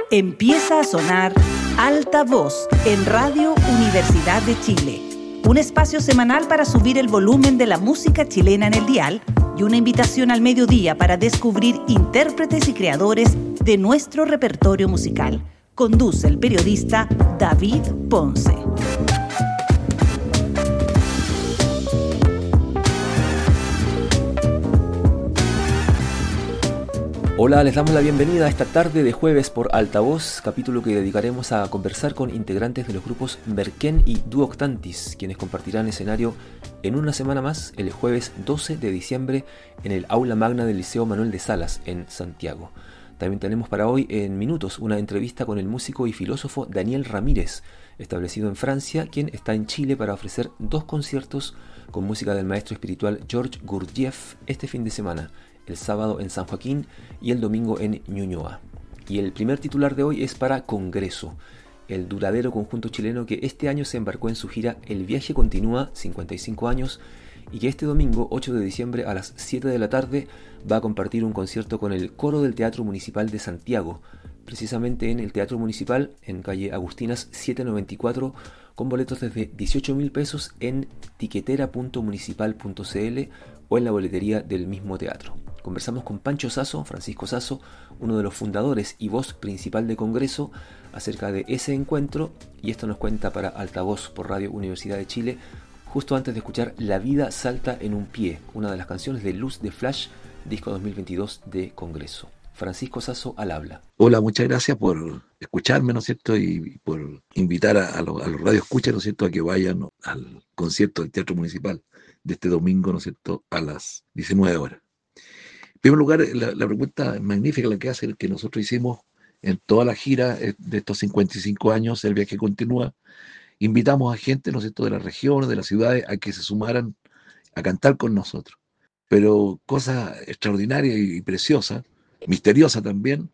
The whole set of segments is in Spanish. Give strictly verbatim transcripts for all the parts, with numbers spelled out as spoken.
Empieza a sonar Alta Voz en Radio Universidad de Chile. Un espacio semanal para subir el volumen de la música chilena en el dial y una invitación al mediodía para descubrir intérpretes y creadores de nuestro repertorio musical. Conduce el periodista David Ponce. Hola, les damos la bienvenida a esta tarde de jueves por Altavoz, capítulo que dedicaremos a conversar con integrantes de los grupos Merquén y Duoctantis, quienes compartirán escenario en una semana más, el jueves doce de diciembre, en el Aula Magna del Liceo Manuel de Salas, en Santiago. También tenemos para hoy, en minutos, una entrevista con el músico y filósofo Daniel Ramírez, establecido en Francia, quien está en Chile para ofrecer dos conciertos con música del maestro espiritual Georges Gurdjieff este fin de semana, el sábado en San Joaquín y el domingo en Ñuñoa. Y el primer titular de hoy es para Congreso, el duradero conjunto chileno que este año se embarcó en su gira El Viaje Continúa, cincuenta y cinco años, y que este domingo, ocho de diciembre a las siete de la tarde, va a compartir un concierto con el coro del Teatro Municipal de Santiago, precisamente en el Teatro Municipal, en calle Agustinas setecientos noventa y cuatro, con boletos desde dieciocho mil pesos en tiquetera punto municipal punto cl o en la boletería del mismo teatro. Conversamos con Pancho Sasso, Francisco Sasso, uno de los fundadores y voz principal de Congreso, acerca de ese encuentro, y esto nos cuenta para Altavoz por Radio Universidad de Chile, justo antes de escuchar La vida salta en un pie, una de las canciones de Luz de Flash, disco dos mil veintidós de Congreso. Francisco Sasso al habla. Hola, muchas gracias por escucharme, ¿no es cierto? Y por invitar a, a los, a los radioescuchas, ¿no es cierto?, a que vayan, ¿no?, al concierto del Teatro Municipal de este domingo, ¿no es cierto?, a las diecinueve horas. En primer lugar, la, la pregunta magnífica la que hace, que nosotros hicimos en toda la gira de estos cincuenta y cinco años, El Viaje Continúa. Invitamos a gente, ¿no es cierto?, de las regiones, de las ciudades, a que se sumaran a cantar con nosotros. Pero cosa extraordinaria y preciosa, misteriosa también,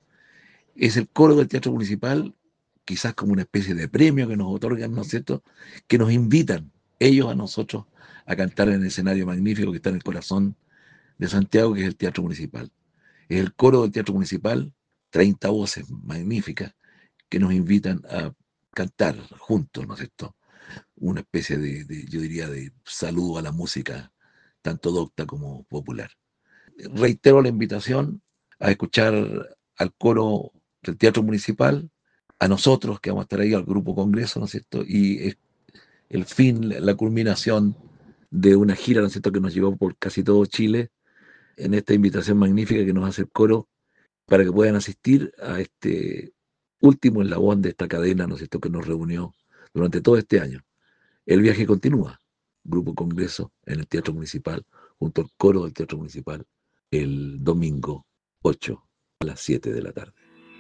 es el coro del Teatro Municipal, quizás como una especie de premio que nos otorgan, ¿no es cierto?, que nos invitan ellos a nosotros a cantar en el escenario magnífico que está en el corazón de Santiago, que es el Teatro Municipal. Es el coro del Teatro Municipal, treinta voces magníficas, que nos invitan a cantar juntos, ¿no es cierto?, una especie de, de, yo diría, de saludo a la música, tanto docta como popular. Reitero la invitación a escuchar al coro del Teatro Municipal, a nosotros que vamos a estar ahí, al Grupo Congreso, ¿no es cierto?, y es el fin, la culminación de una gira, ¿no es cierto?, que nos llevó por casi todo Chile, en esta invitación magnífica que nos hace el coro para que puedan asistir a este último eslabón de esta cadena, ¿no es cierto?, que nos reunió durante todo este año. El Viaje Continúa, Grupo Congreso en el Teatro Municipal, junto al coro del Teatro Municipal, el domingo ocho a las siete de la tarde.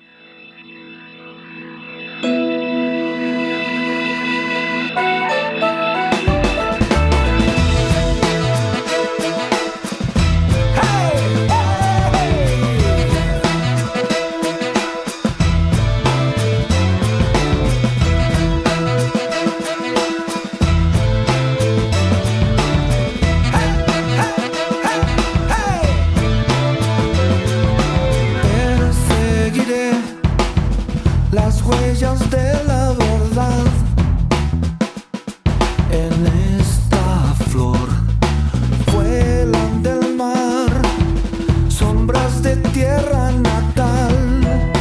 De la verdad en esta flor vuelan del mar, sombras de tierra natal,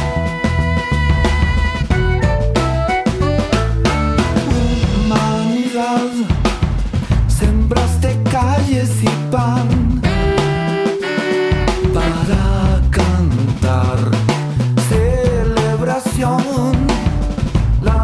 humanidad, sembraste calles y pan para cantar celebración. La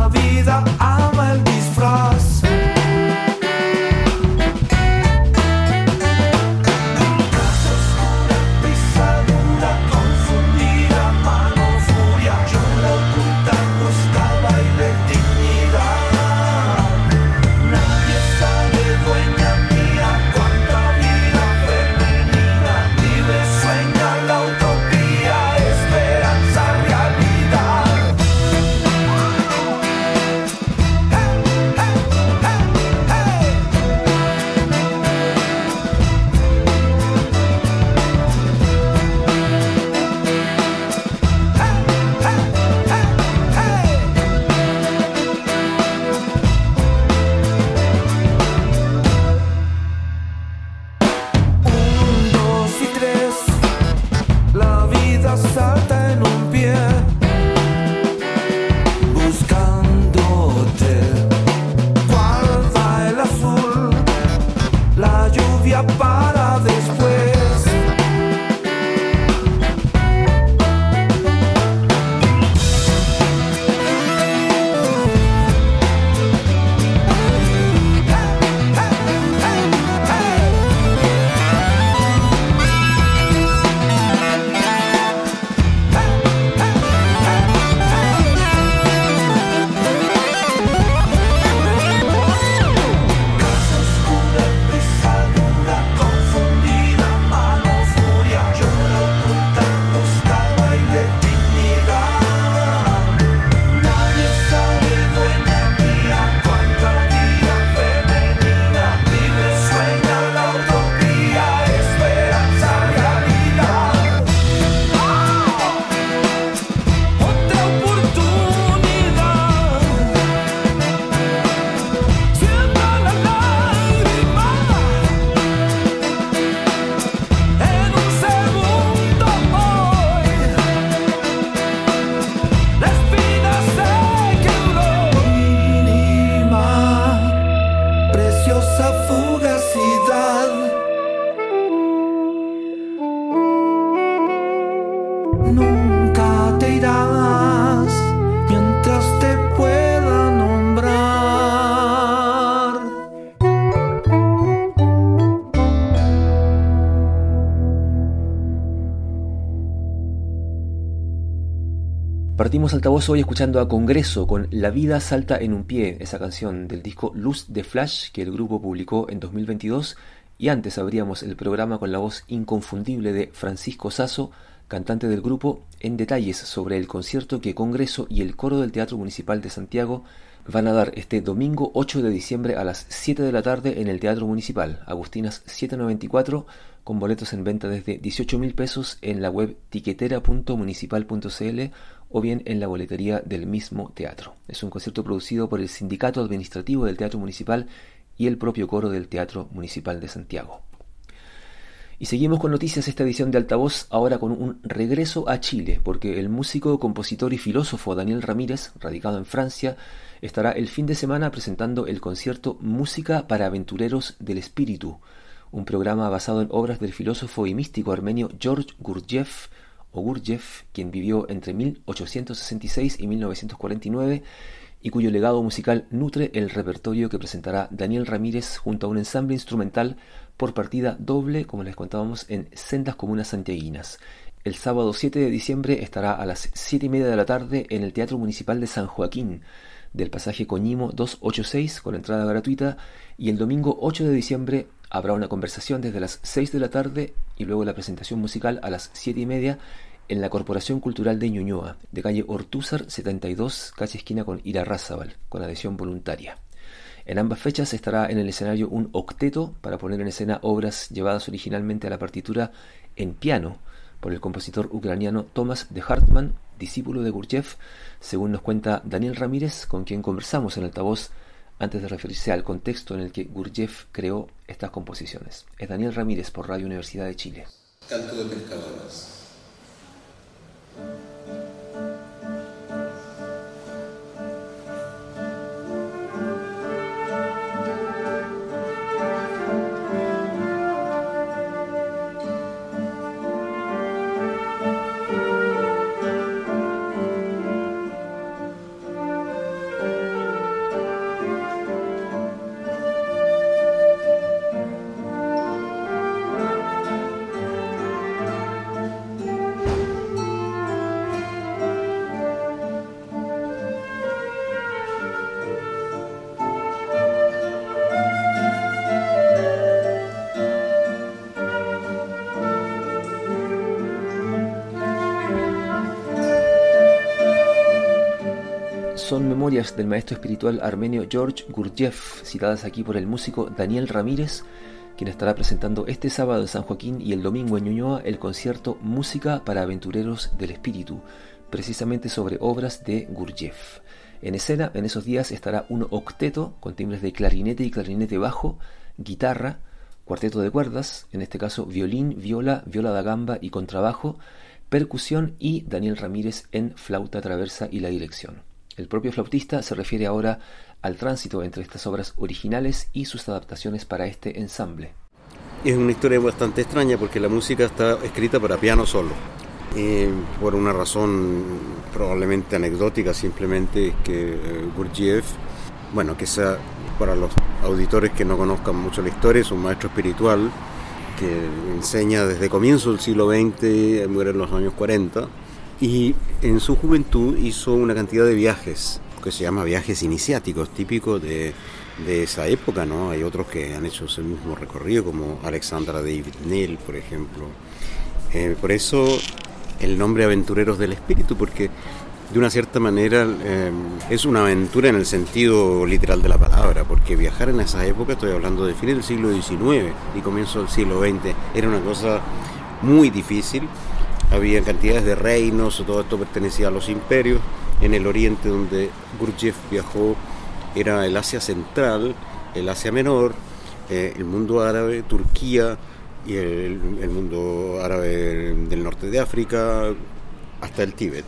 nunca te irás mientras te pueda nombrar. Partimos altavoz hoy escuchando a Congreso con La vida salta en un pie, esa canción del disco Luz de Flash que el grupo publicó en dos mil veintidós, y antes abríamos el programa con la voz inconfundible de Francisco Sasso, cantante del grupo, en detalles sobre el concierto que Congreso y el coro del Teatro Municipal de Santiago van a dar este domingo ocho de diciembre a las siete de la tarde en el Teatro Municipal, Agustinas setecientos noventa y cuatro, con boletos en venta desde dieciocho mil pesos en la web tiquetera punto municipal punto c l o bien en la boletería del mismo teatro. Es un concierto producido por el Sindicato Administrativo del Teatro Municipal y el propio coro del Teatro Municipal de Santiago. Y seguimos con noticias esta edición de Altavoz, ahora con un regreso a Chile, porque el músico, compositor y filósofo Daniel Ramírez, radicado en Francia, estará el fin de semana presentando el concierto Música para Aventureros del Espíritu, un programa basado en obras del filósofo y místico armenio George Gurdjieff, o Gurdjieff, quien vivió entre mil ochocientos sesenta y seis y mil novecientos cuarenta y nueve, y cuyo legado musical nutre el repertorio que presentará Daniel Ramírez junto a un ensamble instrumental por partida doble, como les contábamos, en Sendas Comunas Santiaguinas. El sábado siete de diciembre estará a las siete y media de la tarde en el Teatro Municipal de San Joaquín, del pasaje Coñimo doscientos ochenta y seis, con entrada gratuita, y el domingo ocho de diciembre habrá una conversación desde las seis de la tarde y luego la presentación musical a las siete y media en la Corporación Cultural de Ñuñoa, de calle Ortúzar setenta y dos, calle esquina con Irarrázaval, con adhesión voluntaria. En ambas fechas estará en el escenario un octeto para poner en escena obras llevadas originalmente a la partitura en piano por el compositor ucraniano Tomás de Hartmann, discípulo de Gurdjieff, según nos cuenta Daniel Ramírez, con quien conversamos en Altavoz antes de referirse al contexto en el que Gurdjieff creó estas composiciones. Es Daniel Ramírez por Radio Universidad de Chile. Canto de pescadoras. Son memorias del maestro espiritual armenio George Gurdjieff, citadas aquí por el músico Daniel Ramírez, quien estará presentando este sábado en San Joaquín y el domingo en Ñuñoa el concierto Música para Aventureros del Espíritu, precisamente sobre obras de Gurdjieff. En escena, en esos días, estará un octeto con timbres de clarinete y clarinete bajo, guitarra, cuarteto de cuerdas, en este caso violín, viola, viola da gamba y contrabajo, percusión y Daniel Ramírez en flauta traversa y la dirección. El propio flautista se refiere ahora al tránsito entre estas obras originales y sus adaptaciones para este ensamble. Es una historia bastante extraña porque la música está escrita para piano solo. Y por una razón probablemente anecdótica, simplemente que Gurdjieff, bueno, que sea para los auditores que no conozcan mucho la historia, es un maestro espiritual que enseña desde comienzo del siglo veinte, muere en los años cuarenta. Y en su juventud hizo una cantidad de viajes, que se llama viajes iniciáticos, típicos de, de esa época, ¿no? Hay otros que han hecho ese mismo recorrido, como Alexandra David Neal, por ejemplo. Eh, por eso el nombre Aventureros del Espíritu, porque de una cierta manera eh, es una aventura en el sentido literal de la palabra, porque viajar en esa época, estoy hablando de fines del siglo diecinueve y comienzo del siglo veinte, era una cosa muy difícil. Había cantidades de reinos, todo esto pertenecía a los imperios. En el oriente donde Gurdjieff viajó era el Asia Central, el Asia Menor, eh, el mundo árabe, Turquía y el, el mundo árabe del norte de África, hasta el Tíbet.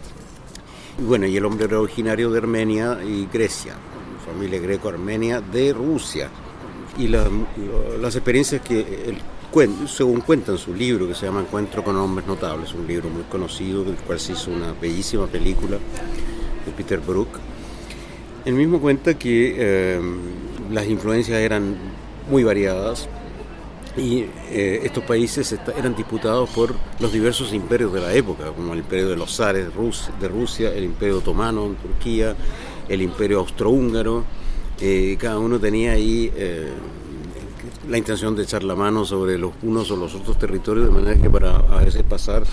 Y bueno, y el hombre era originario de Armenia y Grecia, familia greco-armenia de Rusia. Y la, las experiencias que él según cuenta en su libro que se llama Encuentro con hombres notables, un libro muy conocido del cual se hizo una bellísima película de Peter Brook. Él mismo cuenta que eh, las influencias eran muy variadas y eh, estos países eran disputados por los diversos imperios de la época, como el imperio de los zares de Rusia, el imperio otomano en Turquía, el imperio austrohúngaro. Eh, cada uno tenía ahí eh, la intención de echar la mano sobre los unos o los otros territorios, de manera que para a veces pasar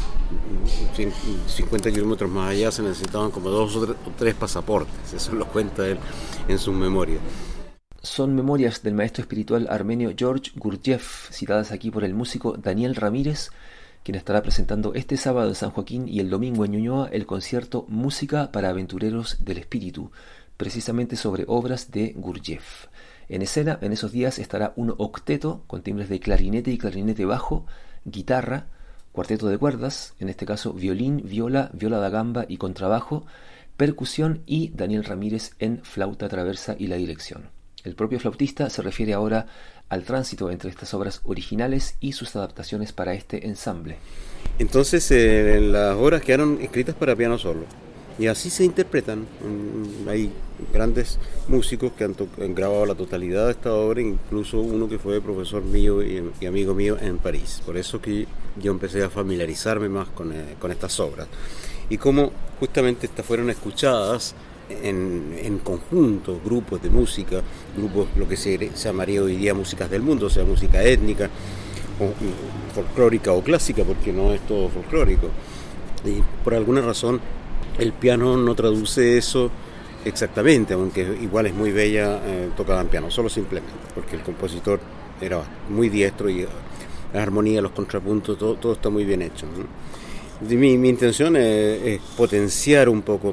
cincuenta kilómetros más allá se necesitaban como dos o tres pasaportes. Eso lo cuenta él en sus memorias. Son memorias del maestro espiritual armenio George Gurdjieff, citadas aquí por el músico Daniel Ramírez, quien estará presentando este sábado en San Joaquín y el domingo en Ñuñoa el concierto Música para Aventureros del Espíritu, precisamente sobre obras de Gurdjieff. En escena, en esos días, estará un octeto con timbres de clarinete y clarinete bajo, guitarra, cuarteto de cuerdas, en este caso violín, viola, viola da gamba y contrabajo, percusión y Daniel Ramírez en flauta traversa y la dirección. El propio flautista se refiere ahora al tránsito entre estas obras originales y sus adaptaciones para este ensamble. Entonces, eh, las obras quedaron escritas para piano solo. Y así se interpretan. Hay grandes músicos que han, to- han grabado la totalidad de esta obra, incluso uno que fue profesor mío y, y amigo mío en París. Por eso que yo empecé a familiarizarme más con, eh, con estas obras. Y cómo justamente estas fueron escuchadas en, en conjunto, grupos de música, grupos, lo que se, se llamaría hoy día músicas del mundo, o sea, música étnica, o, folclórica o clásica, porque no es todo folclórico. Y por alguna razón el piano no traduce eso exactamente, aunque igual es muy bella eh, tocada en piano, solo simplemente, porque el compositor era muy diestro y la armonía, los contrapuntos, todo, todo está muy bien hecho, ¿no? Mi, mi intención es, es potenciar un poco,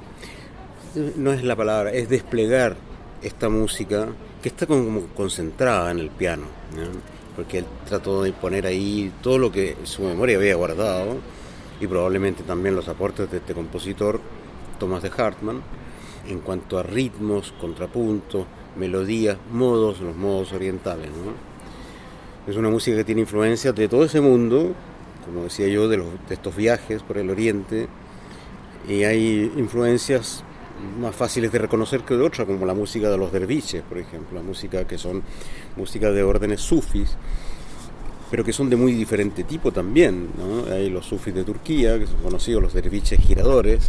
no es la palabra, es desplegar esta música que está como concentrada en el piano, ¿no? Porque él trató de poner ahí todo lo que su memoria había guardado, y probablemente también los aportes de este compositor, Thomas de Hartmann, en cuanto a ritmos, contrapuntos, melodías, modos, los modos orientales, ¿no? Es una música que tiene influencias de todo ese mundo, como decía yo, de, los, de estos viajes por el Oriente, y hay influencias más fáciles de reconocer que de otras, como la música de los derviches, por ejemplo, la música que son música de órdenes sufis, pero que son de muy diferente tipo también, ¿no? Hay los sufis de Turquía, que son conocidos, los derviches giradores,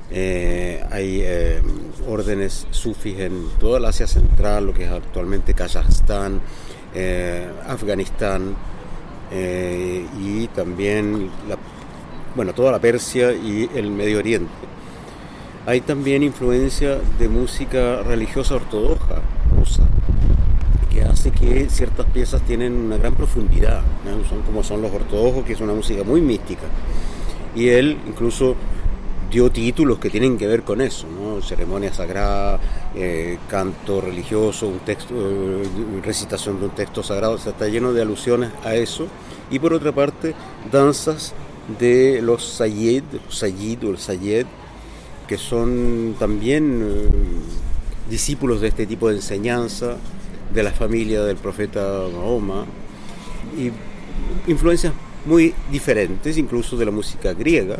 eh, hay eh, órdenes sufis en toda la Asia Central, lo que es actualmente Kazajstán, eh, Afganistán, eh, y también la, bueno, toda la Persia y el Medio Oriente. Hay también influencia de música religiosa ortodoxa rusa, que hace que ciertas piezas tienen una gran profundidad, ¿no? Son como son los ortodoxos, que es una música muy mística, y él incluso dio títulos que tienen que ver con eso, ¿no? Ceremonia sagrada, eh, canto religioso, un texto, eh, recitación de un texto sagrado, o sea, está lleno de alusiones a eso. Y por otra parte, danzas de los Sayyid, Sayyid o el Sayyed, que son también eh, discípulos de este tipo de enseñanza, de la familia del profeta Mahoma, y influencias muy diferentes, incluso de la música griega,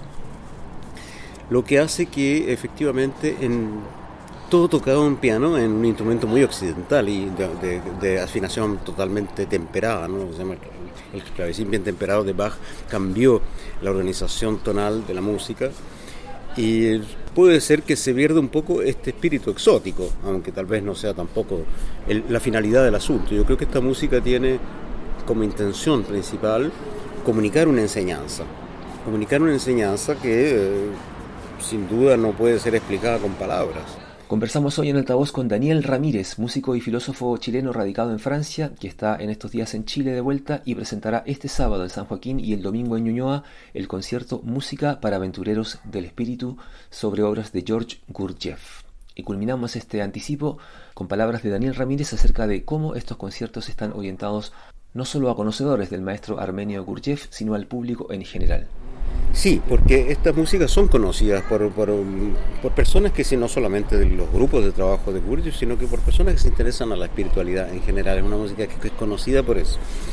lo que hace que efectivamente en todo tocado en piano, en un instrumento muy occidental y de, de, de afinación totalmente temperada, ¿no? Se llama el clavecín bien temperado de Bach, cambió la organización tonal de la música, y puede ser que se pierda un poco este espíritu exótico, aunque tal vez no sea tampoco el, la finalidad del asunto. Yo creo que esta música tiene como intención principal comunicar una enseñanza, comunicar una enseñanza que eh, sin duda no puede ser explicada con palabras. Conversamos hoy en Altavoz con Daniel Ramírez, músico y filósofo chileno radicado en Francia, que está en estos días en Chile de vuelta y presentará este sábado en San Joaquín y el domingo en Ñuñoa el concierto Música para Aventureros del Espíritu sobre obras de George Gurdjieff. Y culminamos este anticipo con palabras de Daniel Ramírez acerca de cómo estos conciertos están orientados no solo a conocedores del maestro armenio Gurdjieff, sino al público en general. Sí, porque estas músicas son conocidas por, por, por personas que sí, no solamente de los grupos de trabajo de Gurdjieff, sino que por personas que se interesan a la espiritualidad en general. Es una música que es conocida por eso.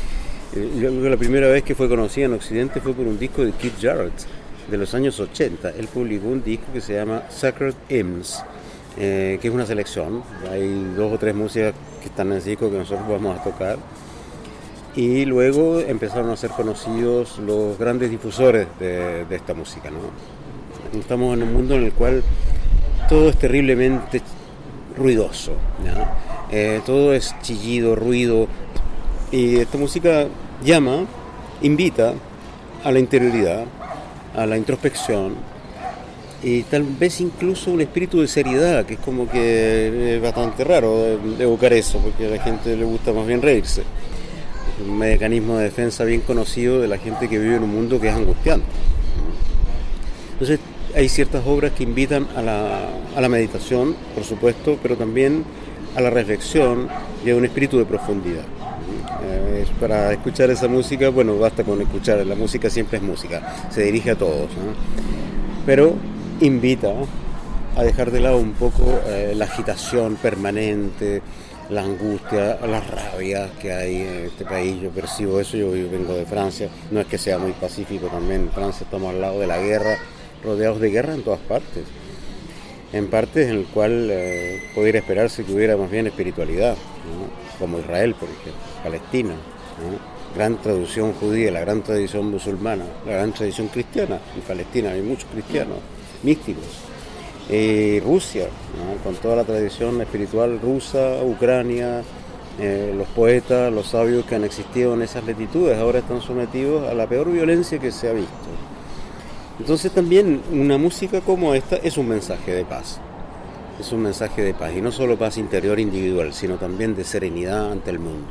Eh, yo creo que la primera vez que fue conocida en Occidente fue por un disco de Keith Jarrett de los años ochenta. Él publicó un disco que se llama Sacred Hymns, eh, que es una selección. Hay dos o tres músicas que están en ese disco que nosotros vamos a tocar. Y luego empezaron a ser conocidos los grandes difusores de, de esta música, ¿no? Estamos en un mundo en el cual todo es terriblemente ruidoso, ¿no? Eh, todo es chillido, ruido, y esta música llama, invita a la interioridad, a la introspección, y tal vez incluso un espíritu de seriedad, que es como que es bastante raro evocar eso, porque a la gente le gusta más bien reírse. Un mecanismo de defensa bien conocido de la gente que vive en un mundo que es angustiante. Entonces hay ciertas obras que invitan a la, a la meditación, por supuesto, pero también a la reflexión y a un espíritu de profundidad. Eh, para escuchar esa música, bueno, basta con escuchar, la música siempre es música, se dirige a todos, ¿no? Pero invita a dejar de lado un poco eh, la agitación permanente, la angustia, las rabias que hay en este país. Yo percibo eso, yo, yo vengo de Francia, no es que sea muy pacífico también, en Francia estamos al lado de la guerra, rodeados de guerra en todas partes, en partes en el cual eh, podría esperarse que hubiera más bien espiritualidad, ¿no? Como Israel, por ejemplo, Palestina, ¿no? Gran tradición judía, la gran tradición musulmana, la gran tradición cristiana. En Palestina hay muchos cristianos místicos. Y Rusia, ¿no? Con toda la tradición espiritual rusa, Ucrania, eh, los poetas, los sabios que han existido en esas latitudes ahora están sometidos a la peor violencia que se ha visto. Entonces también una música como esta es un mensaje de paz, es un mensaje de paz, y no solo paz interior individual, sino también de serenidad ante el mundo.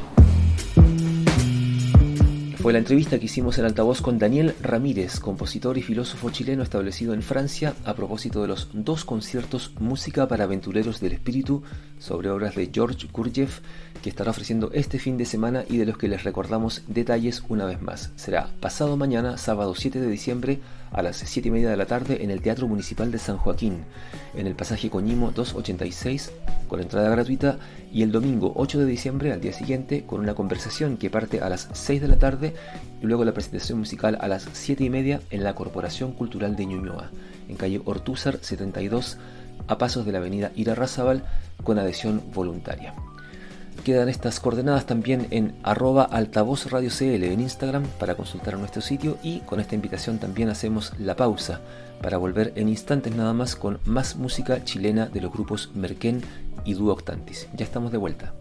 Fue la entrevista que hicimos en Altavoz con Daniel Ramírez, compositor y filósofo chileno establecido en Francia, a propósito de los dos conciertos Música para Aventureros del Espíritu sobre obras de George Gurdjieff, que estará ofreciendo este fin de semana y de los que les recordamos detalles una vez más. Será pasado mañana, sábado siete de diciembre, a las siete y media de la tarde en el Teatro Municipal de San Joaquín, en el pasaje Coñimo doscientos ochenta y seis, con entrada gratuita, y el domingo ocho de diciembre, al día siguiente, con una conversación que parte a las seis de la tarde y luego la presentación musical a las siete y media en la Corporación Cultural de Ñuñoa, en calle Ortúzar setenta y dos, a pasos de la avenida Irarrázaval, con adhesión voluntaria. Quedan estas coordenadas también en arroba altavoz radio cl en Instagram para consultar nuestro sitio, y con esta invitación también hacemos la pausa para volver en instantes nada más con más música chilena de los grupos Merquén y Dúo Octantis. Ya estamos de vuelta.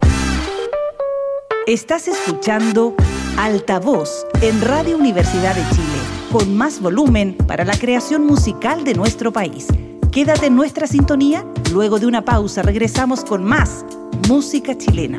Estás escuchando Altavoz en Radio Universidad de Chile, con más volumen para la creación musical de nuestro país. Quédate en nuestra sintonía, luego de una pausa regresamos con más música chilena.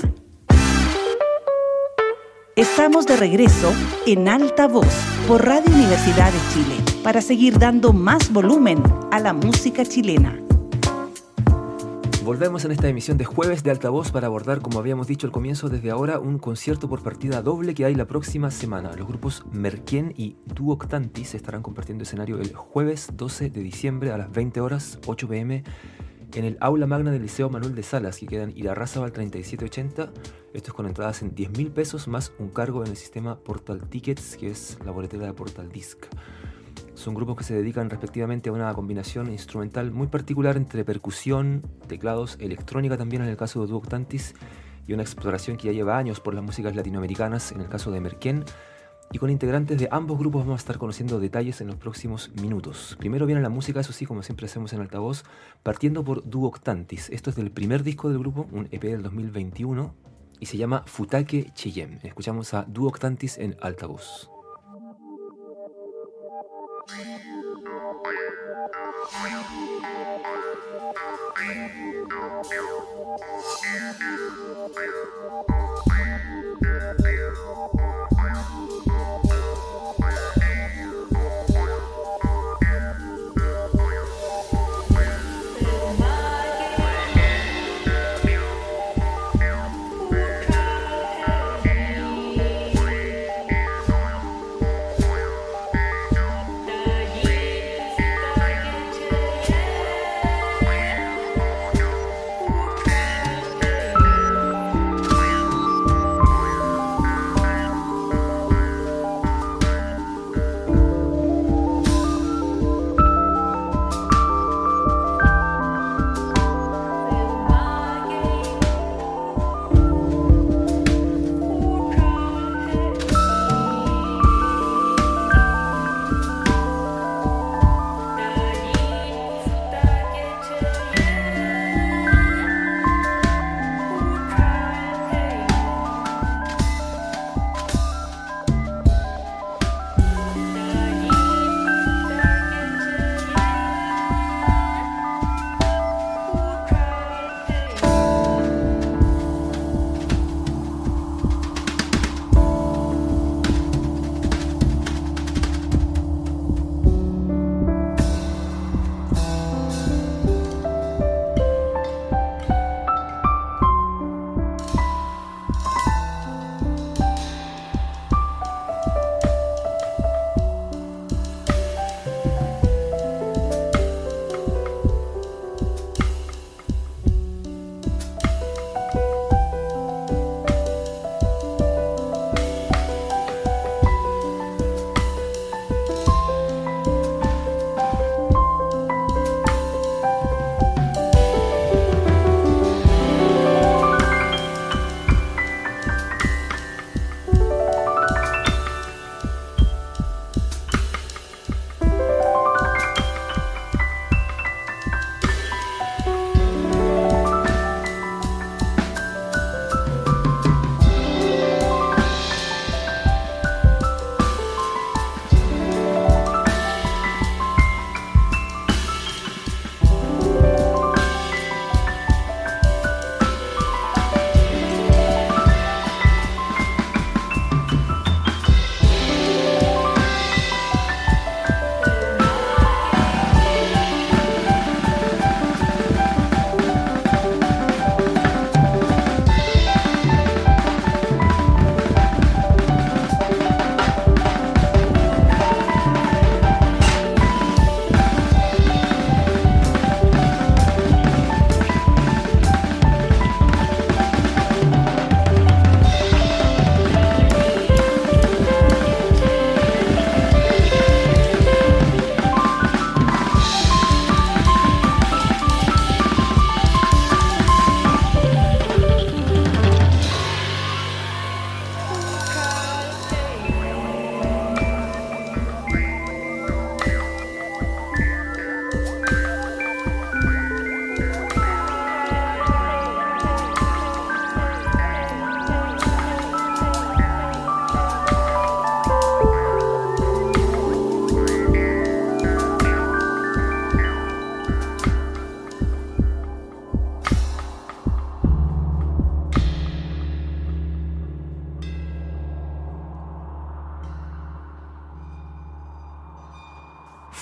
Estamos de regreso en Altavoz por Radio Universidad de Chile para seguir dando más volumen a la música chilena. Volvemos en esta emisión de jueves de Altavoz para abordar, como habíamos dicho al comienzo, desde ahora un concierto por partida doble que hay la próxima semana. Los grupos Merquén y Dúo Octantis estarán compartiendo escenario el jueves doce de diciembre a las veinte horas, ocho pe eme, en el aula magna del Liceo Manuel de Salas, que queda en Irarrázaval treinta y siete ochenta. Esto es con entradas en diez mil pesos más un cargo en el sistema Portal Tickets, que es la boletera de Portal Disc. Son grupos que se dedican respectivamente a una combinación instrumental muy particular entre percusión, teclados, electrónica también en el caso de Dúo Octantis, y una exploración que ya lleva años por las músicas latinoamericanas en el caso de Merquén. Y con integrantes de ambos grupos vamos a estar conociendo detalles en los próximos minutos. Primero viene la música, eso sí, como siempre hacemos en Altavoz, partiendo por Dúo Octantis. Esto es del primer disco del grupo, un e pe del dos mil veintiuno, y se llama Futake Cheyenne. Escuchamos a Dúo Octantis en Altavoz.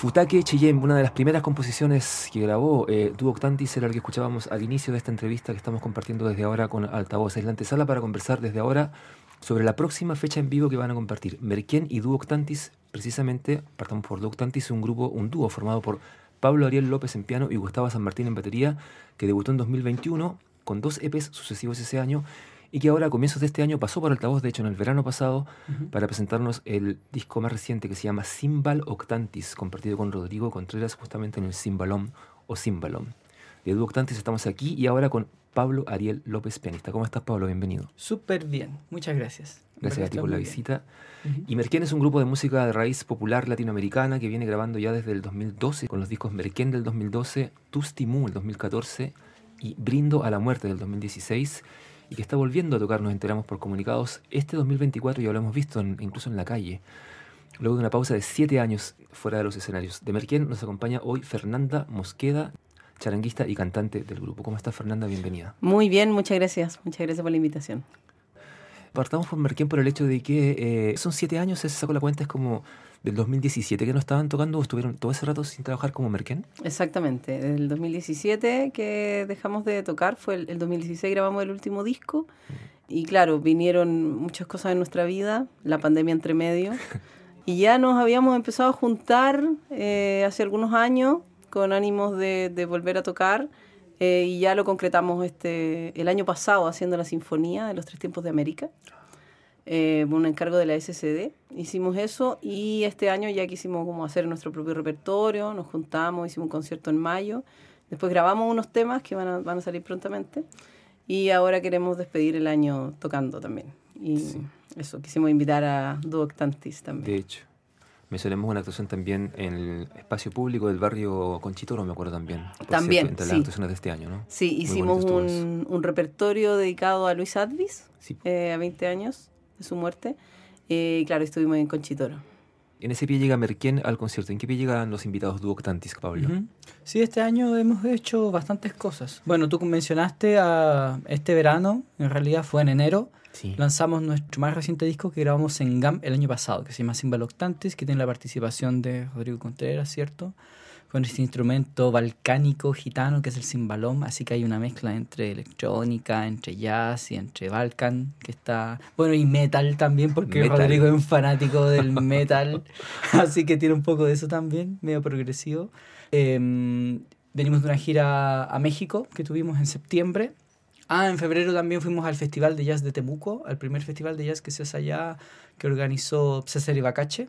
Futake Cheyenne, una de las primeras composiciones que grabó eh, Duo Octantis, era el que escuchábamos al inicio de esta entrevista que estamos compartiendo desde ahora con Altavoz. Es la antesala para conversar desde ahora sobre la próxima fecha en vivo que van a compartir Merquén y Duo Octantis. Precisamente, partamos por Duo Octantis, un grupo, un dúo formado por Pablo Ariel López en piano y Gustavo San Martín en batería, que debutó en dos mil veintiuno con dos E Pes sucesivos ese año y que ahora a comienzos de este año pasó por Altavoz, de hecho en el verano pasado, uh-huh. para presentarnos el disco más reciente que se llama Cymbal Octantis, compartido con Rodrigo Contreras justamente en el Cimbalom o Cimbalom. De Duo Octantis estamos aquí y ahora con Pablo Ariel López, pianista. ¿Cómo estás, Pablo? Bienvenido. Súper bien, muchas gracias. Gracias a ti por la visita. Uh-huh. Y Merquén es un grupo de música de raíz popular latinoamericana que viene grabando ya desde el dos mil doce, con los discos Merquén del dos mil doce, Tustimu el dos mil catorce y Brindo a la Muerte del dos mil dieciséis, y que está volviendo a tocar, nos enteramos por comunicados, este dos mil veinticuatro, ya lo hemos visto en, incluso en la calle, luego de una pausa de siete años fuera de los escenarios. De Merquén nos acompaña hoy Fernanda Mosqueda, charanguista y cantante del grupo. ¿Cómo estás, Fernanda? Bienvenida. Muy bien, muchas gracias. Muchas gracias por la invitación. Partamos por Merquén por el hecho de que eh, son siete años, se sacó la cuenta, es como del dos mil diecisiete que no estaban tocando, o estuvieron todo ese rato sin trabajar como Merquén. Exactamente, desde el dos mil diecisiete que dejamos de tocar, fue el, el dos mil dieciséis grabamos el último disco, mm. y claro, vinieron muchas cosas en nuestra vida, la pandemia entre medio, y ya nos habíamos empezado a juntar eh, hace algunos años con ánimos de, de volver a tocar, eh, y ya lo concretamos este el año pasado haciendo la Sinfonía de los Tres Tiempos de América. Eh, un encargo de la S C D, hicimos eso y este año ya quisimos como hacer nuestro propio repertorio, nos juntamos, hicimos un concierto en mayo, después grabamos unos temas que van a, van a salir prontamente y ahora queremos despedir el año tocando también y sí. Eso, quisimos invitar a Duo Octantis también. De hecho, mencionemos una actuación también en el espacio público del barrio Conchitoro, me acuerdo también. También, cierto, entre sí. las actuaciones de este año, ¿no? Sí, hicimos un, un repertorio dedicado a Luis Advis, sí. eh, a veinte años de su muerte, eh, y claro, estuvimos en Conchitoro. En ese pie llega Merquén al concierto. ¿En qué pie llegan los invitados Duo Octantis, Pablo? Uh-huh. Sí, este año hemos hecho bastantes cosas. Bueno, tú mencionaste a este verano, en realidad fue en enero, sí. Lanzamos nuestro más reciente disco que grabamos en G A M el año pasado, que se llama Cymbal Octantis, que tiene la participación de Rodrigo Contreras, ¿cierto? Con este instrumento balcánico gitano que es el cimbalom, así que hay una mezcla entre electrónica, entre jazz y entre balkan, que está... Bueno, y metal también, porque metal. Rodrigo es un fanático del metal, así que tiene un poco de eso también, medio progresivo. Eh, venimos de una gira a México que tuvimos en septiembre. Ah, en febrero también fuimos al Festival de Jazz de Temuco, al primer festival de jazz que se hace allá, que organizó César Ibacache.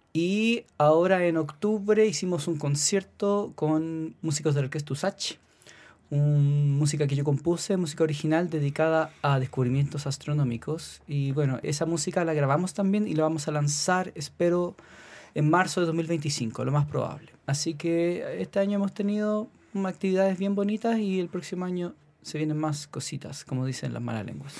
Y ahora en octubre hicimos un concierto con músicos de la Orquesta Usach, un, música que yo compuse, música original dedicada a descubrimientos astronómicos. Y bueno, esa música la grabamos también y la vamos a lanzar, espero, en marzo de dos mil veinticinco, lo más probable. Así que este año hemos tenido actividades bien bonitas y el próximo año se vienen más cositas, como dicen las malas lenguas.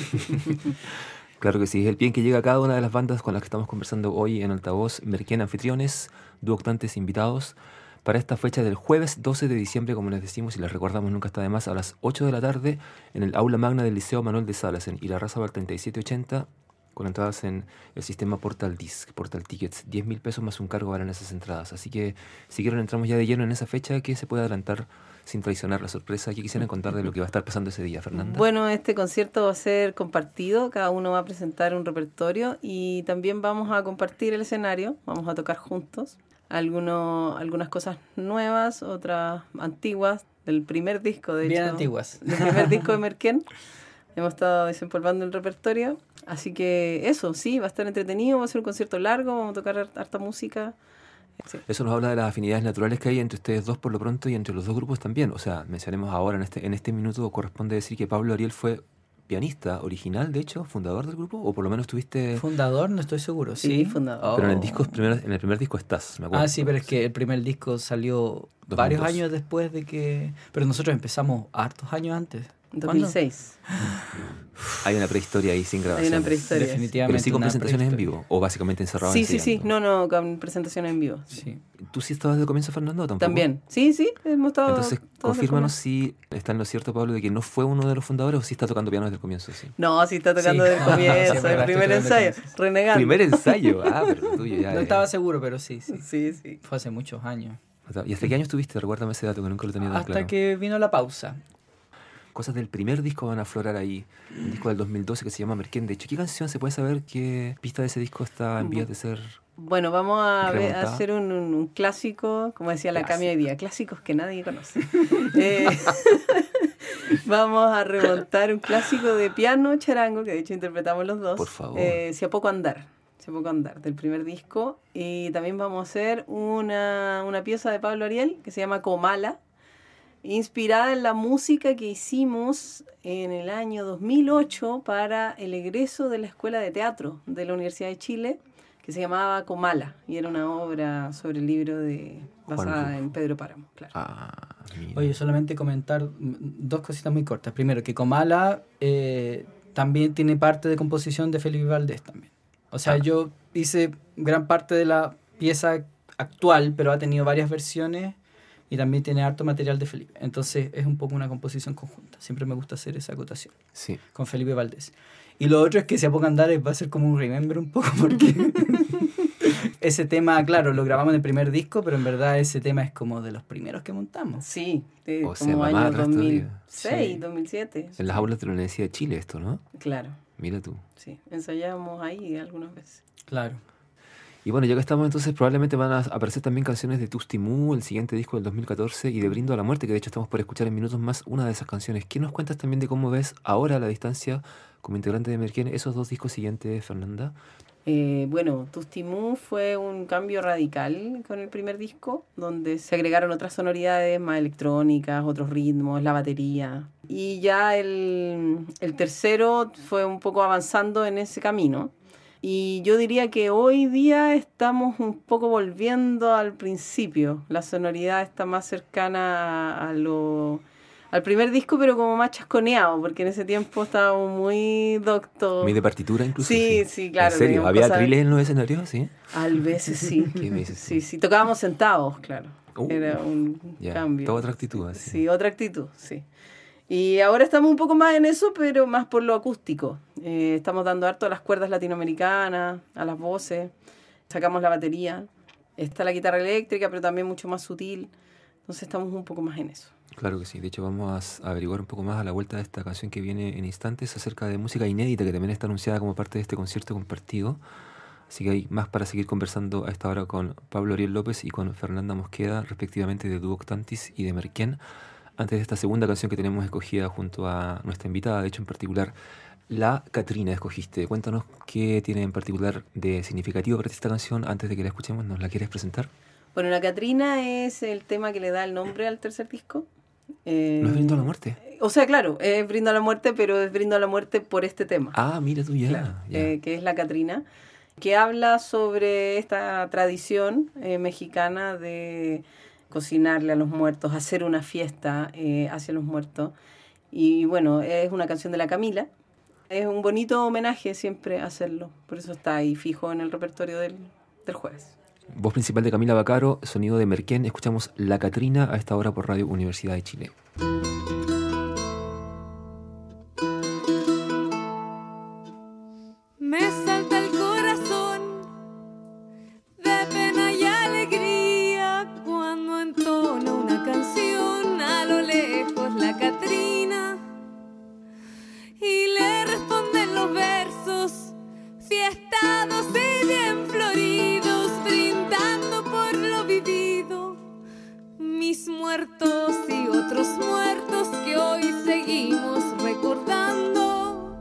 Claro que sí, es el pie en que llega cada una de las bandas con las que estamos conversando hoy en Altavoz. Merquén anfitriones, Duo Octantis invitados para esta fecha del jueves doce de diciembre, como les decimos y les recordamos, nunca está de más, a las ocho de la tarde en el aula magna del Liceo Manuel de Salas en Irarrázaval treinta y siete ochenta, con entradas en el sistema Portal Disc, Portal Tickets, diez mil pesos más un cargo valen esas entradas. Así que si quieren entramos ya de lleno en esa fecha, que se puede adelantar sin traicionar la sorpresa. ¿Qué quisieran contar de lo que va a estar pasando ese día, Fernanda? Bueno, este concierto va a ser compartido, cada uno va a presentar un repertorio y también vamos a compartir el escenario, vamos a tocar juntos algunos, algunas cosas nuevas, otras antiguas, del primer disco, de Bien hecho. antiguas. Del primer disco de Merquén. Hemos estado desempolvando el repertorio, así que eso, sí, va a estar entretenido, va a ser un concierto largo, vamos a tocar harta música. Sí. Eso nos habla de las afinidades naturales que hay entre ustedes dos por lo pronto y entre los dos grupos también. O sea, mencionemos ahora en este, en este minuto, corresponde decir que Pablo Ariel fue pianista original, de hecho, fundador del grupo, o por lo menos tuviste... Fundador, no estoy seguro, sí. Sí, fundador. Pero en el, disco, primero, en el primer disco estás, me acuerdo. Ah, sí, pero es que el primer disco salió dos mil dos. Varios años después de que... Pero nosotros empezamos hartos años antes. dos mil seis. Hay una prehistoria ahí sin grabaciones. Hay una prehistoria. Definitivamente. Pero sí con presentaciones en vivo, o básicamente encerrados Sí, sí, sí. ensayando. No, no, con presentaciones en vivo. Sí. ¿Tú sí estabas desde el comienzo, Fernando, o tampoco? También. Sí, sí, hemos estado. Entonces, todos confírmanos desde si está en lo cierto, Pablo, de que no fue uno de los fundadores o si está tocando piano desde el comienzo. Sí. el comienzo. No, sí está tocando Sí. desde el comienzo, Sí, el verdad, primer estoy tocando ensayo. el comienzo. Renegando. Primer ensayo. Ah, pero lo tuyo ya. No eh. estaba seguro, pero sí, sí. Sí, sí. Fue hace muchos años. ¿Y hasta qué año estuviste? Recuérdame ese dato que nunca lo tenía tan Hasta claro. que vino la pausa. Cosas del primer disco van a aflorar ahí. Un disco del dos mil doce que se llama Merquén. De hecho, ¿qué canción se puede saber qué pista de ese disco está en vías de ser? Bueno, vamos a, ver- a Remontada. hacer un, un- un clásico, como decía la Clásico. Cami hoy día, clásicos que nadie conoce. Eh, vamos a remontar un clásico de piano charango, que de hecho interpretamos los dos. Por favor. Eh, Si a poco andar, Si a poco andar, del primer disco. Y también vamos a hacer una, una pieza de Pablo Ariel que se llama Comala, inspirada en la música que hicimos en el año dos mil ocho para el egreso de la Escuela de Teatro de la Universidad de Chile, que se llamaba Comala, y era una obra sobre el libro de Juan basada Rulfo. en Pedro Páramo, claro. Ah, mira. Oye, solamente comentar mm, dos cositas muy cortas. Primero, que Comala eh, también tiene parte de composición de Felipe Valdés también. O sea, Ah. yo hice gran parte de la pieza actual, pero ha tenido varias versiones y también tiene harto material de Felipe. Entonces es un poco una composición conjunta. Siempre me gusta hacer esa acotación Sí. con Felipe Valdés. Y lo otro es que Si a poco andar va a ser como un remember un poco, porque ese tema, claro, lo grabamos en el primer disco, pero en verdad ese tema es como de los primeros que montamos. Sí, de, O sea, como mamá año atrás dos mil seis, Sí. dos mil siete. En las aulas de la Universidad de Chile esto, ¿no? Claro, Mira tú. sí. Ensayábamos ahí algunas veces. Claro. Y bueno, ya que estamos entonces, probablemente van a aparecer también canciones de Tustimú, el siguiente disco del dos mil catorce, y de Brindo a la Muerte, que de hecho estamos por escuchar en minutos más una de esas canciones. ¿Qué nos cuentas también de cómo ves ahora a la distancia como integrante de Merquén esos dos discos siguientes, Fernanda? Eh, bueno, Tustimú fue un cambio radical con el primer disco, donde se agregaron otras sonoridades más electrónicas, otros ritmos, la batería. Y ya el, el tercero fue un poco avanzando en ese camino. Y yo diría que hoy día estamos un poco volviendo al principio. La sonoridad está más cercana a, a lo... al primer disco, pero como más chasconeado, porque en ese tiempo estábamos muy doctos. ¿Muy de partitura incluso? Sí, sí, claro, ¿En serio? teníamos ¿Había cosas- driles en los escenarios? Sí. A veces sí. ¿Qué me dices? Sí, sí, tocábamos sentados, claro. Uh, Era un ya, cambio. toda otra actitud, así. Sí, otra actitud, sí. Y ahora estamos un poco más en eso, pero más por lo acústico. Eh, estamos dando harto a las cuerdas latinoamericanas, a las voces. Sacamos la batería. Está la guitarra eléctrica, pero también mucho más sutil. Entonces estamos un poco más en eso. Claro que sí. De hecho, vamos a averiguar un poco más a la vuelta de esta canción que viene en instantes acerca de música inédita que también está anunciada como parte de este concierto compartido. Así que hay más para seguir conversando a esta hora con Pablo Ariel López y con Fernanda Mosqueda, respectivamente de Dúo Octantis y de Merquén, antes de esta segunda canción que tenemos escogida junto a nuestra invitada, de hecho en particular, la Catrina escogiste. Cuéntanos qué tiene en particular de significativo para esta canción antes de que la escuchemos. ¿Nos la quieres presentar? Bueno, la Catrina es el tema que le da el nombre al tercer disco. Eh, ¿No es Brindo a la Muerte? O sea, claro, es Brindo a la Muerte, pero es Brindo a la Muerte por este tema. Ah, mira tú ya. Claro, ya. eh, que es la Catrina, que habla sobre esta tradición eh, mexicana de cocinarle a los muertos, hacer una fiesta eh, hacia los muertos. Y bueno, es una canción de la Camila. Es un bonito homenaje siempre hacerlo, por eso está ahí fijo en el repertorio del, del jueves. Voz principal de Camila Bacaro, sonido de Merquén. Escuchamos La Catrina a esta hora por Radio Universidad de Chile. Me salta el corazón de pena y alegría cuando entona una canción a lo lejos la Catrina y le responden los versos fiestados y bien floridos, brindando por lo vivido, mis muertos y otros muertos que hoy seguimos recordando.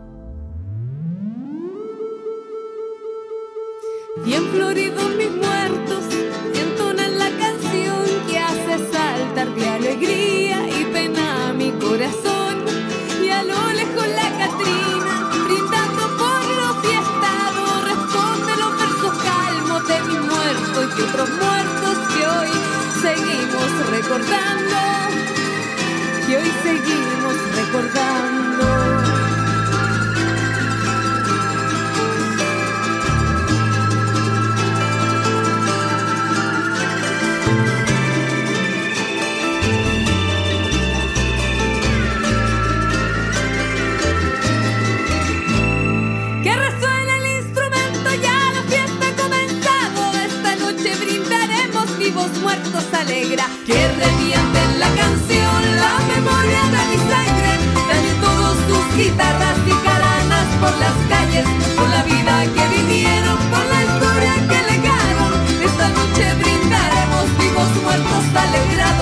Bien floridos mis muertos, entonan la canción que hace saltar de alegría y pena mi corazón. Y a lo lejos la Catrina, brindando por lo fiestado, responde los versos calmos de mi muerto y que otros muertos que hoy seguimos recordando, que hoy seguimos recordando.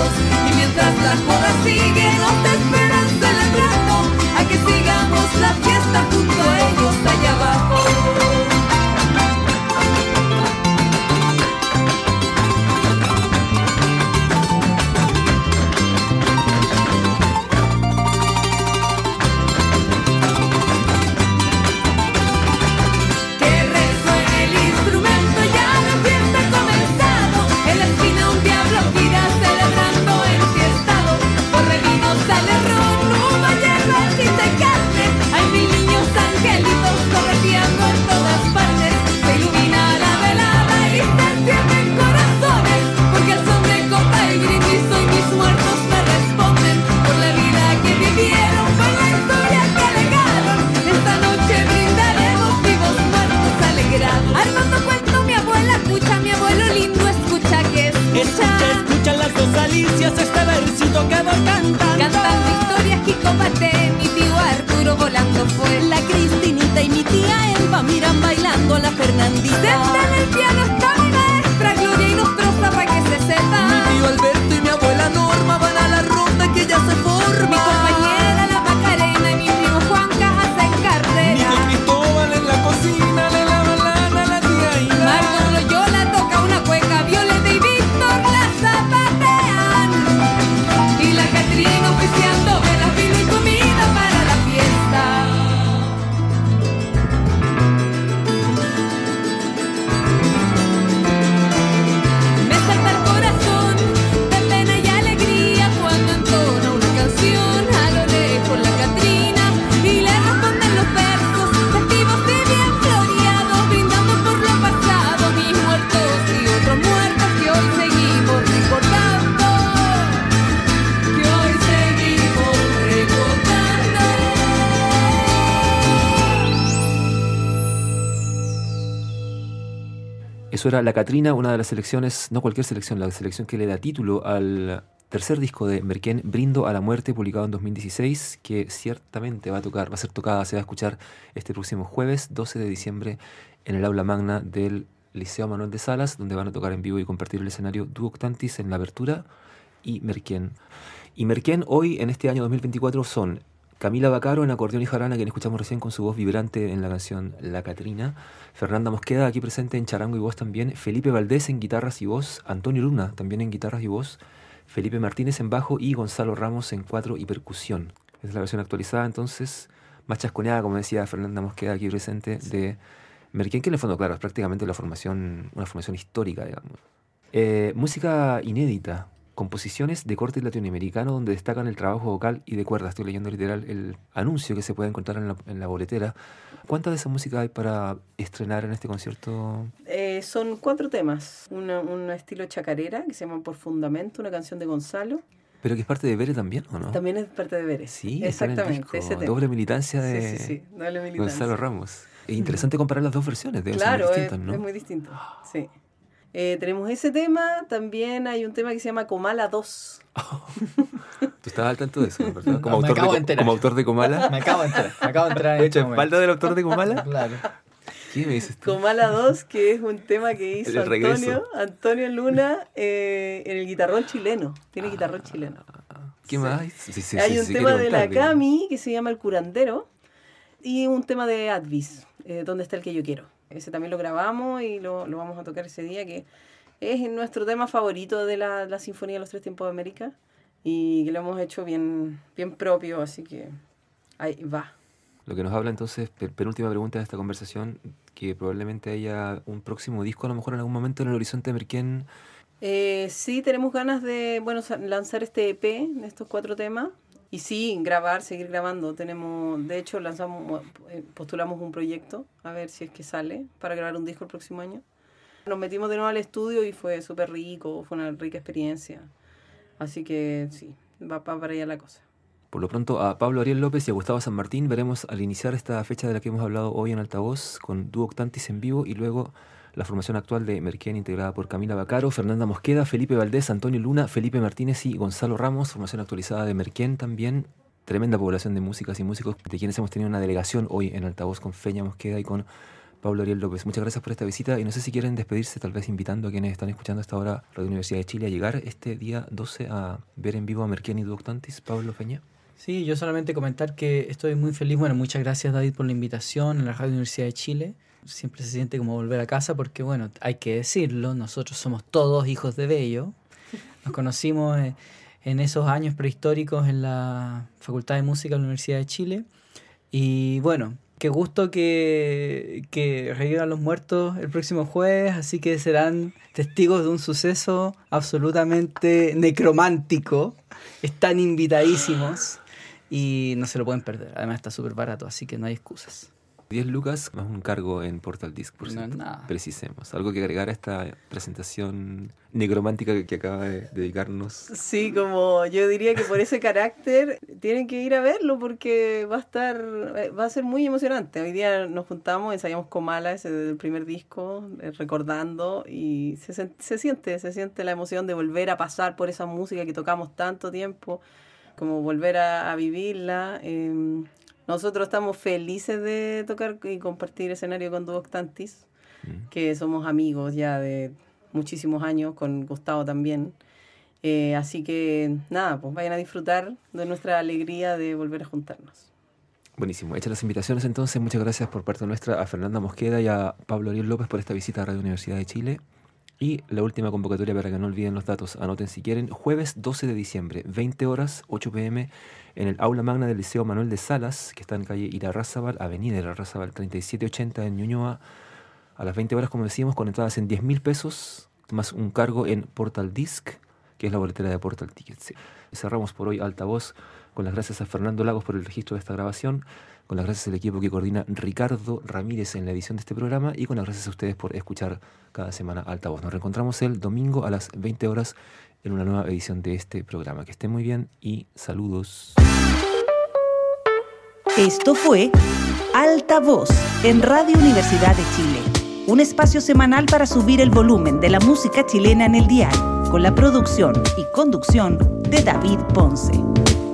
vamos. Y mientras la joda sigue, nos esperan celebrando a que sigamos la fiesta junto a ellos allá abajo. Este versito que voy cantando, cantando historias Kiko Paté, mi tío Arturo volando fue, la Cristinita y mi tía Elba miran bailando a la Fernandita. Sentada en el piano está mi maestra Gloria y nos troza pa' que se sepa. Mi tío Alberto y mi abuela Norma van a la ronda que ya se forma. Mi compañera la Macarena y mi primo Juanca hacen carrera. Mi tío Cristóbal en la cocina le lava lana a la tía Ina. Marco Loyola toca una cueca, Violeta y Víctor la zapatean. Y la Catrina oficiando velas, vino y comida para la fiesta. Me salta el corazón de pena y alegría cuando entona una canción a lo lejos la Catrina y le responden los versos festivos y bien floreados, brindando por lo pasado, mis muertos y otros muertos que hoy seguimos recordando, que hoy seguimos recordando. Eso era La Catrina, una de las selecciones, no cualquier selección, la selección que le da título al tercer disco de Merquén, Brindo a la Muerte, publicado en dos mil dieciséis, que ciertamente va a tocar, va a ser tocada, se va a escuchar este próximo jueves, doce de diciembre, en el aula magna del Liceo Manuel de Salas, donde van a tocar en vivo y compartir el escenario Duo Octantis en la apertura y Merquén. Y Merquén hoy, en este año dos mil veinticuatro, son Camila Baccaro en acordeón y jarana, quien escuchamos recién con su voz vibrante en la canción La Catrina, Fernanda Mosqueda, aquí presente en charango y voz también, Felipe Valdés en guitarras y voz, Antonio Luna también en guitarras y voz, Felipe Martínez en bajo y Gonzalo Ramos en cuatro y percusión. Esa es la versión actualizada, entonces, más chasconeada, como decía Fernanda Mosqueda, aquí presente, de Merquén, que en el fondo, claro, es prácticamente la formación, una formación histórica, digamos. Eh, música inédita, composiciones de corte latinoamericano donde destacan el trabajo vocal y de cuerda. Estoy leyendo literal el anuncio que se puede encontrar en la, en la boletera. ¿Cuánta de esa música hay para estrenar en este concierto? Eh, son cuatro temas. Una, un estilo chacarera que se llama Por Fundamento, una canción de Gonzalo. ¿Pero que es parte de Bere también, o no? También es parte de Bere. Sí, exactamente. Ese tema. Doble militancia de sí, sí, sí. Doble militancia. Gonzalo Ramos. Es interesante comparar las dos versiones, deben claro, ser distintas, es, ¿no? es muy distinto, sí. Eh, tenemos ese tema, también hay un tema que se llama Comala dos. Oh. Tú estabas al tanto de eso, ¿verdad? Como, No, autor, acabo de, de como autor de Comala. Me acabo de entrar, me acabo de entrar en ¿He hecho este espalda momento. del autor de Comala? Claro. ¿Qué me dices tú? Comala dos, que es un tema que hizo El regreso. Antonio, Antonio Luna eh, en el guitarrón chileno. Tiene guitarrón chileno. ¿Qué Sí. más? Sí, sí, hay sí, un sí, tema quiero de la contar, digamos. Cami que se llama El Curandero y un tema de Advis, eh, ¿Dónde está el que yo quiero? Ese también lo grabamos y lo, lo vamos a tocar ese día, que es nuestro tema favorito de la, la Sinfonía de los Tres Tiempos de América y que lo hemos hecho bien, bien propio, así que ahí va. Lo que nos habla entonces, per- penúltima pregunta de esta conversación, que probablemente haya un próximo disco a lo mejor en algún momento en el horizonte de Merquén. Eh, sí, tenemos ganas de bueno sa- lanzar este E P, estos cuatro temas, y sí, grabar, seguir grabando. Tenemos, de hecho, lanzamos, eh, postulamos un proyecto, a ver si es que sale, para grabar un disco el próximo año. Nos metimos de nuevo al estudio y fue súper rico, fue una rica experiencia. Así que sí, va, va para allá la cosa. Por lo pronto, a Pablo Ariel López y a Gustavo San Martín veremos al iniciar esta fecha de la que hemos hablado hoy en Altavoz, con Duo Octantis en vivo y luego la formación actual de Merquén integrada por Camila Baccaro, Fernanda Mosqueda, Felipe Valdés, Antonio Luna, Felipe Martínez y Gonzalo Ramos, formación actualizada de Merquén también. Tremenda población de músicas y músicos de quienes hemos tenido una delegación hoy en Altavoz con Feña Mosqueda y con Pablo Ariel López, muchas gracias por esta visita y no sé si quieren despedirse, tal vez invitando a quienes están escuchando hasta ahora Radio Universidad de Chile a llegar este día doce a ver en vivo a Merken y Duo Octantis. Pablo Feña. Sí, yo solamente comentar que estoy muy feliz. Bueno, muchas gracias, David, por la invitación a la Radio Universidad de Chile. Siempre se siente como volver a casa porque, bueno, hay que decirlo, nosotros somos todos hijos de Bello. Nos conocimos en esos años prehistóricos en la Facultad de Música de la Universidad de Chile. Y bueno, qué gusto que, que revivan los muertos el próximo jueves, así que serán testigos de un suceso absolutamente necromántico. Están invitadísimos y no se lo pueden perder. Además está súper barato, así que no hay excusas. diez lucas más un cargo en Portal Disc, por cierto. No es nada. Precisemos. Algo que agregar a esta presentación necromántica que, que acaba de dedicarnos. Sí, como yo diría que por ese carácter tienen que ir a verlo porque va a estar, va a ser muy emocionante. Hoy día nos juntamos, ensayamos Comala, ese del primer disco, eh, recordando, y se, se siente, se siente la emoción de volver a pasar por esa música que tocamos tanto tiempo, como volver a, a vivirla. Eh, Nosotros estamos felices de tocar y compartir escenario con Duo Octantis, mm. que somos amigos ya de muchísimos años, con Gustavo también. Eh, así que nada, pues vayan a disfrutar de nuestra alegría de volver a juntarnos. Buenísimo. Hechas las invitaciones entonces, muchas gracias por parte nuestra a Fernanda Mosqueda y a Pablo Ariel López por esta visita a Radio Universidad de Chile. Y la última convocatoria para que no olviden los datos, anoten si quieren, jueves doce de diciembre, veinte horas, ocho pm, en el aula magna del Liceo Manuel de Salas, que está en calle Irarrázaval, avenida Irarrázaval treinta y siete ochenta en Ñuñoa, a las veinte horas, como decíamos, con entradas en diez mil pesos, más un cargo en Portal Disc, que es la boletera de Portal Tickets. Cerramos por hoy Altavoz con las gracias a Fernando Lagos por el registro de esta grabación, con las gracias al equipo que coordina Ricardo Ramírez en la edición de este programa y con las gracias a ustedes por escuchar cada semana Altavoz. Nos reencontramos el domingo a las veinte horas en una nueva edición de este programa. Que estén muy bien y saludos. Esto fue Altavoz en Radio Universidad de Chile, un espacio semanal para subir el volumen de la música chilena en el dial, con la producción y conducción de David Ponce.